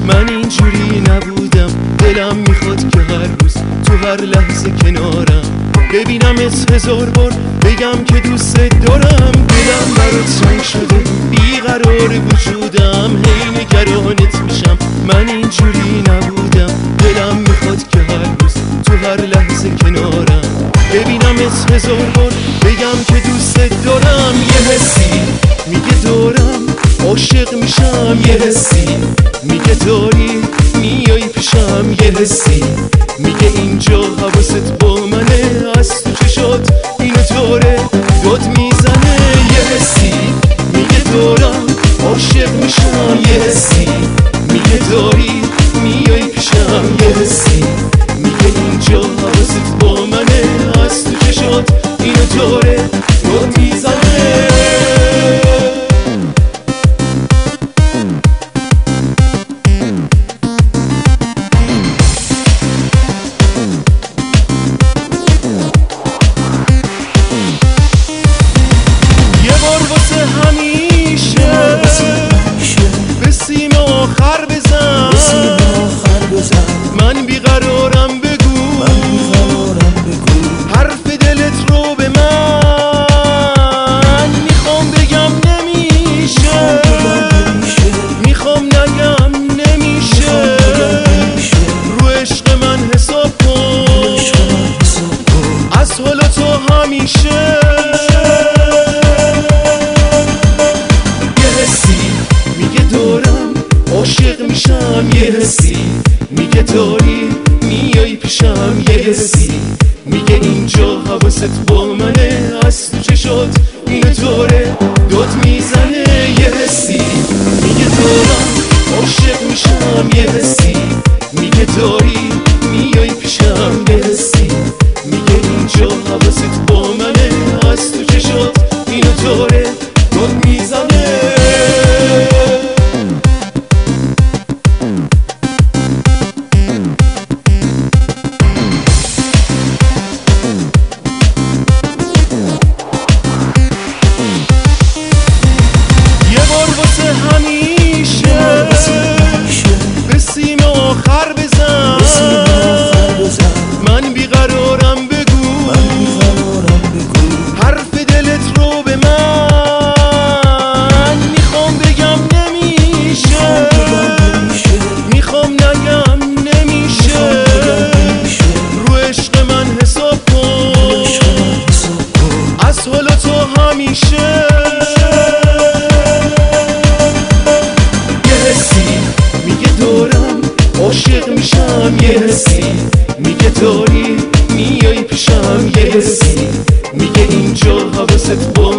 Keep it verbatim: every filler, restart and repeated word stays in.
من اینجوری نبودم، دلم میخواد که هر روز تو هر لحظه کنارم ببینمت هزار بار، بگم که دوست دارم. دلم برات تنگ شده، بیقرار وجودم، هی نگرانت میشم. من اینجوری نبودم، دلم میخواد که هر روز تو هر لحظه کنارم ببینمت هزار بار، بگم که دوست دارم. یه حسی میگه دارم عاشق میشم، یه حسی میگه داری میای پیشم، یه حسی میگه اینجا حواست با منه، از تو چشات اینو داره داد میزنه. یه حسی میگه دارم عاشق میشم، یه حسی میگه داری میای پیشم، یه حسی میگه اینجا حواست با منه، از تو چشات اینو داره داد میزنه. من بیقرارم بگو، حرف دلت رو به من میخوام بگم نمیشه، میخوام نگم نمیشه. رو عشق من حساب کن، از حالا تو همیشه. یه حسی میگه دارم عاشق میشم، یه حسی میگه داری میای پیشم، یه حسی میگه اینجا حواست با منه، از تو چشات اینو داره داد میزنه. یه حسی میگه دارم عاشق میشم، یه حسی میگه داری میای پیشم، یه حسی میگه اینجا حواست با منه، از تو چشات اینو داره داد میزنه. همیشه بسیم آخر بزن، من بیقرارم بگو، حرف دلت رو به من میخوام بگم نمیشه، میخوام نگم نمیشه. رو عشق من حساب کن، از حالا تو همیشه. عاشق میشم، یه حسی میگه داری میای پیشم، یه حسی میگه اینجا حواست با